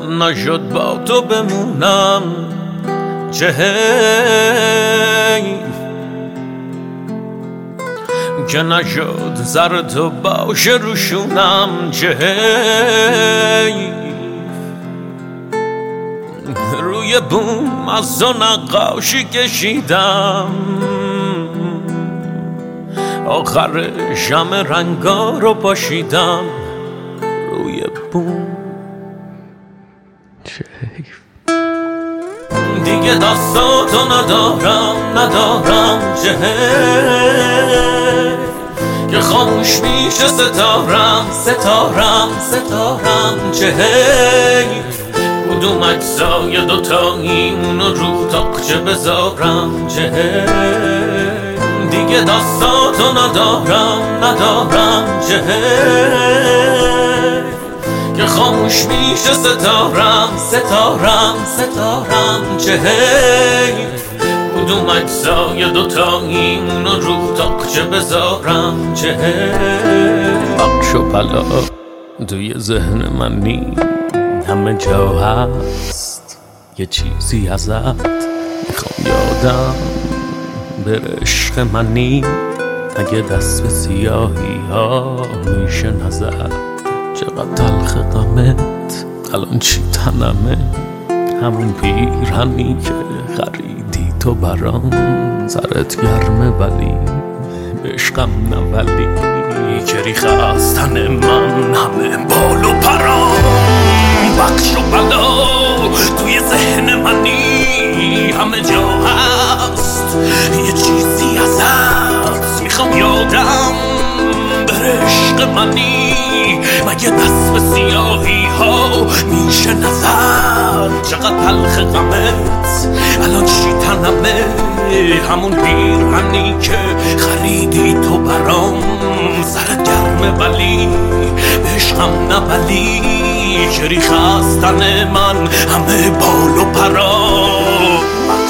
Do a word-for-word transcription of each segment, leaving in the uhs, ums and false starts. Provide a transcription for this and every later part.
نشد با تو بمونم چه حیف که نشد زر تو باشه روشونم چه حیف روی بوم از تو نقاشی کشیدم آخر شم رنگا رو پاشیدم روی بوم چه حیف دیگه دستاتو ندارم ندارم چه حیف که خاموش میشه ستارم ستارم ستارم چه حیف کدوم اجزای دوتایی اونو رو تاقچه بذارم چه حیف دیگه دستاتو ندارم ندارم چه حیف که خاموش میشه ستارم ستارم ستارم چه حیف کدوم اجزای دوتایی اونو رو تاقچه بذارم چه حیف بخش و بلا توی ذهن من نی همه جا هست یه چیزی ازت میخوام یادم بره عشق منی اگه دست به سیاهی ها میشه نظر چقدر تلخ غمت الان چی تنمه همون پیرهنی که خریدی تو برام سرت گرمه ولی به عشقم نه ولی که ریخه از تن من همه بال و پرام بخش و بلا توی ذهن منی همه جا هست یه چیزی ازت میخوام یادم بره عشق منی مگه دست به سیاهی ها میشه نظر چقدر تلخ غمت الان چی تنمه همون پیرهنی که خریدی تو برام سرت گرمه ولی به عشقم نه ولی که ریخه از تن من همه بال و پرام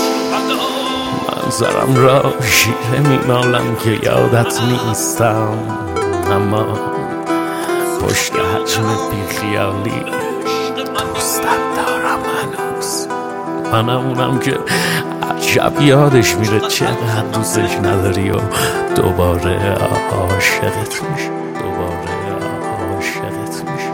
منظرم را شیره میمالم که یادت نیستم اما پشت حجم بیخیالی دوستت دارم هنوز منم اونم که عجب یادش میره چقدر دوستش نداری و دوباره عاشقت میشه دوباره عاشقت میشه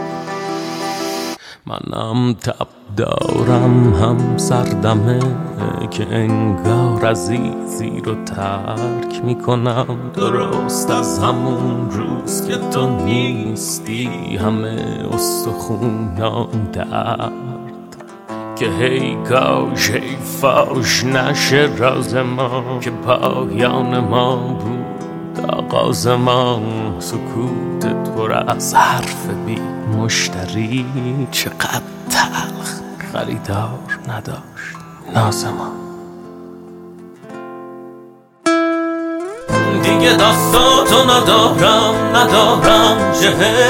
منم تب دارم هم سردمه که انگار عزیزی رو ترک میکنم درست از همون روز که تو نیستی همه استخونام درد که هی کاش هی فاش نشه راز ما که پایان ما بود آغاز ما سکوتت پر از حرف بی مشتری چقدر تلخ خریدار نداشت ناز ما دیگه دستاتو ندارم ندارم چه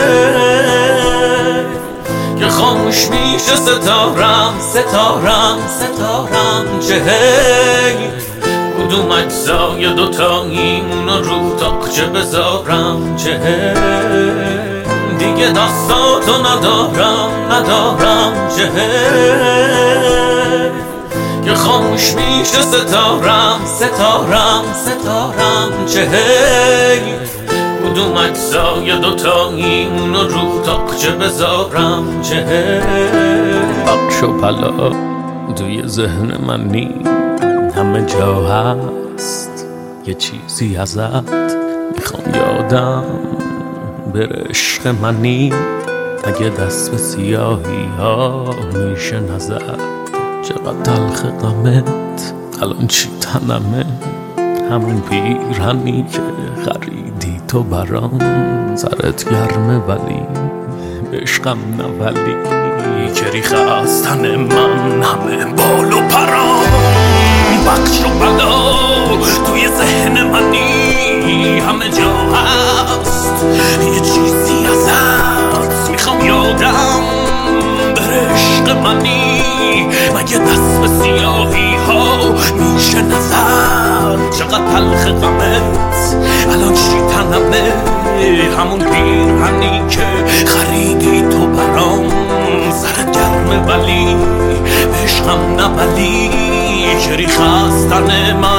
حیف که خاموش میشه ستارم ستارم ستارم چه حیف کدوم اجزای دوتایی اونو رو تاقچه بذارم چه حیف دیگه دستاتو ندارم ندارم چه حیف که خاموش میشه ستارم ستارم ستارم چه حیف کدوم اجزای دوتایی اونو رو تاقچه بذارم چه حیف بخش و بلا توی ذهن من نی همه جا هست یه چیزی ازت میخوام یادم بره عشق منی اگه دست به سیاهی ها میشه نظر چقدر تلخ غمت الان چی تنمه همون پیرهنی که خریدی تو برام سرت گرمه ولی به عشقم نه ولی که ریخه از تن من همه بال و پرام بخش و بلا توی ذهن منی همه جا هست یه چیزی ازت میخوام یادم بره عشق منی مگه دست به سیاهی ها میشه نظر چقدر تلخ غمت الان چی تنمه همون پیرهنی که خریدی تو برام سرت گرمه ولی دری خستر نما